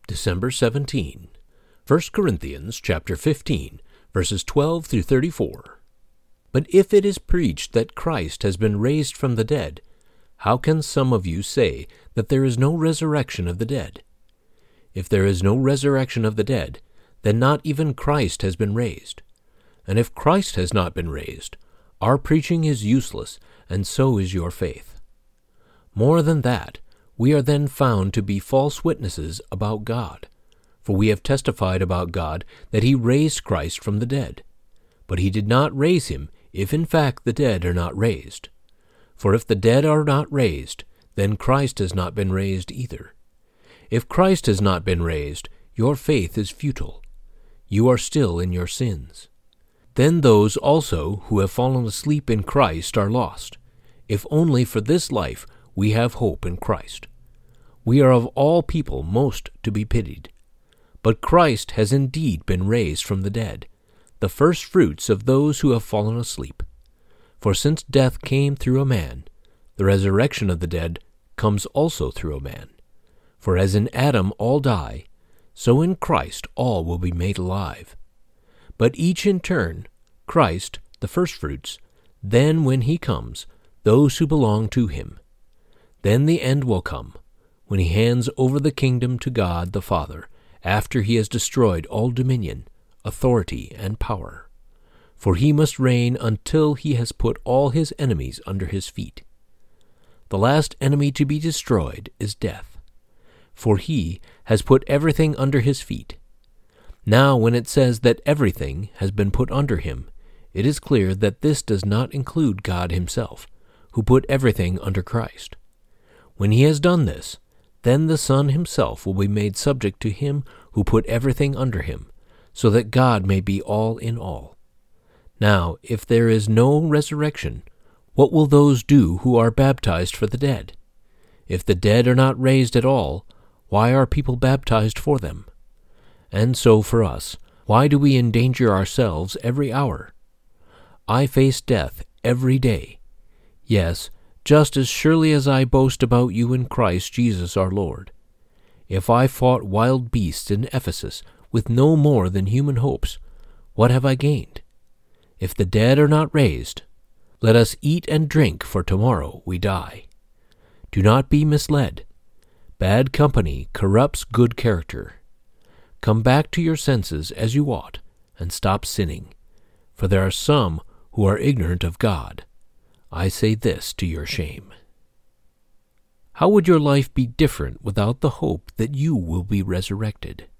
December 17. 1 Corinthians chapter 15, verses 12 through 34. But if it is preached that Christ has been raised from the dead, how can some of you say that there is no resurrection of the dead? If there is no resurrection of the dead, then not even Christ has been raised. And if Christ has not been raised, our preaching is useless, and so is your faith. More than that, we are then found to be false witnesses about God. For we have testified about God that he raised Christ from the dead. But he did not raise him, if in fact the dead are not raised. For if the dead are not raised, then Christ has not been raised either. If Christ has not been raised, your faith is futile. You are still in your sins. Then those also who have fallen asleep in Christ are lost. If only for this life we have hope in Christ. We are of all people most to be pitied. But Christ has indeed been raised from the dead, the first fruits of those who have fallen asleep. For since death came through a man, the resurrection of the dead comes also through a man. For as in Adam all die, so in Christ all will be made alive. But each in turn, Christ, the firstfruits, then when he comes, those who belong to him. Then the end will come, when he hands over the kingdom to God the Father, after he has destroyed all dominion, authority, and power. For he must reign until he has put all his enemies under his feet. The last enemy to be destroyed is death, for he has put everything under his feet. Now when it says that everything has been put under him, it is clear that this does not include God himself, who put everything under Christ. When he has done this, then the Son himself will be made subject to him who put everything under him, so that God may be all in all. Now, if there is no resurrection, what will those do who are baptized for the dead? If the dead are not raised at all, why are people baptized for them? And so for us, why do we endanger ourselves every hour? I face death every day. Yes, just as surely as I boast about you in Christ Jesus our Lord. If I fought wild beasts in Ephesus with no more than human hopes, what have I gained? If the dead are not raised, let us eat and drink, for tomorrow we die. Do not be misled. Bad company corrupts good character. Come back to your senses as you ought, and stop sinning, for there are some who are ignorant of God. I say this to your shame. How would your life be different without the hope that you will be resurrected?